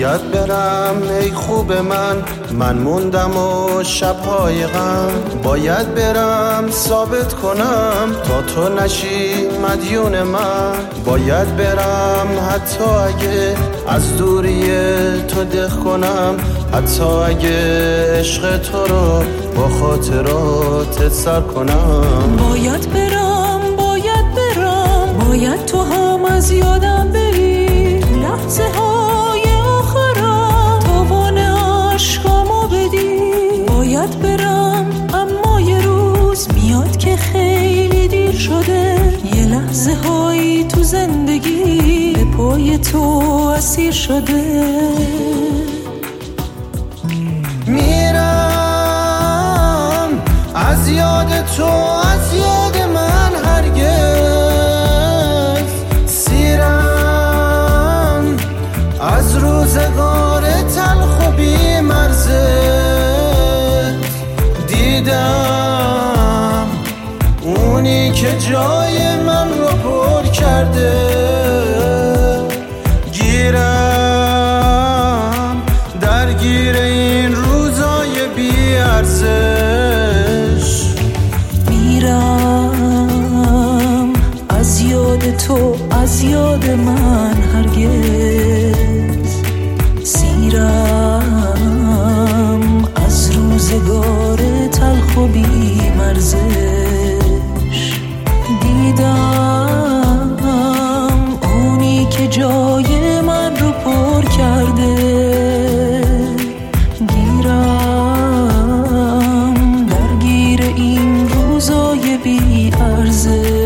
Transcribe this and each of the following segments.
باید برم ای خوب من موندم و شبهای غم. باید برم ثابت کنم تا تو نشی مدیون من. باید برم حتی اگه از دوری تو دق کنم، حتی اگه عشق تو رو با خاطرات سر کنم. باید برم باید تو هم از یادم بری، لحظه های آخرم تاوان عشقامو بدی. باید برم اما یه روز میاد که خیلی دیر شده، یه لحظه هایی تو زندگی به پای تو اسیر شده. میرم از یاد تو، از یاد من هرگز سیرم از روزگار تلخ و بی مرزت. دیدم اونی که جای من رو پر کرده، گیرم درگیر این روزای بی ارزش. میرم از یاد تو، از یاد من هرگز سیرم از روزگار تلخ و بی مرزش. دیدم اونی که جای من رو پر کرده، گیرم درگیر این روزای بی ارزش.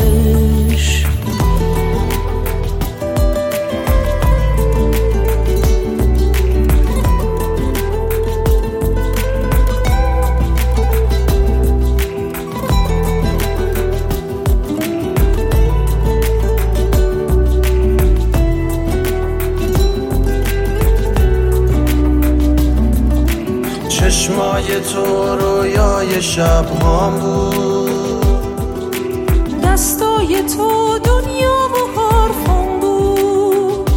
چشمای تو رویای شبهام بود، دستای تو دنیا و حرفم بود.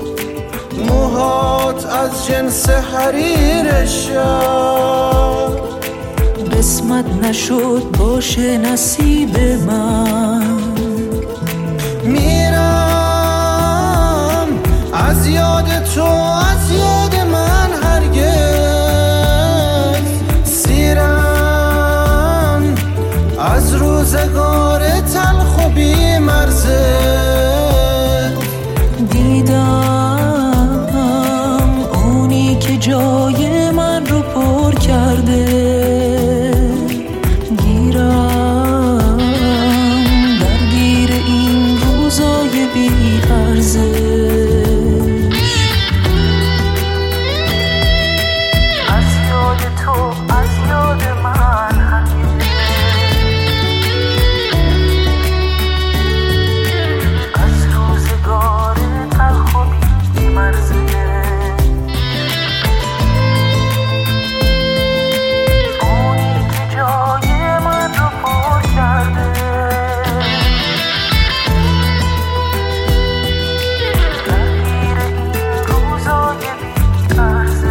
موهات از جنس حریر شب، قسمت نشد باشه نصیب من. میرم از یاد تو، از یاد من هرگز سیرم از روزگار تلخ و بی مرزت. دیدم اونی که جای من رو پر کرده، گیرم درگیر این روزای بی ارزش. از یاد تو، از یاد من هرگز از روزگار تلخ و بی مرزش. اونی که جای من رو پر کرده، درگیر این روزای بی ارزش.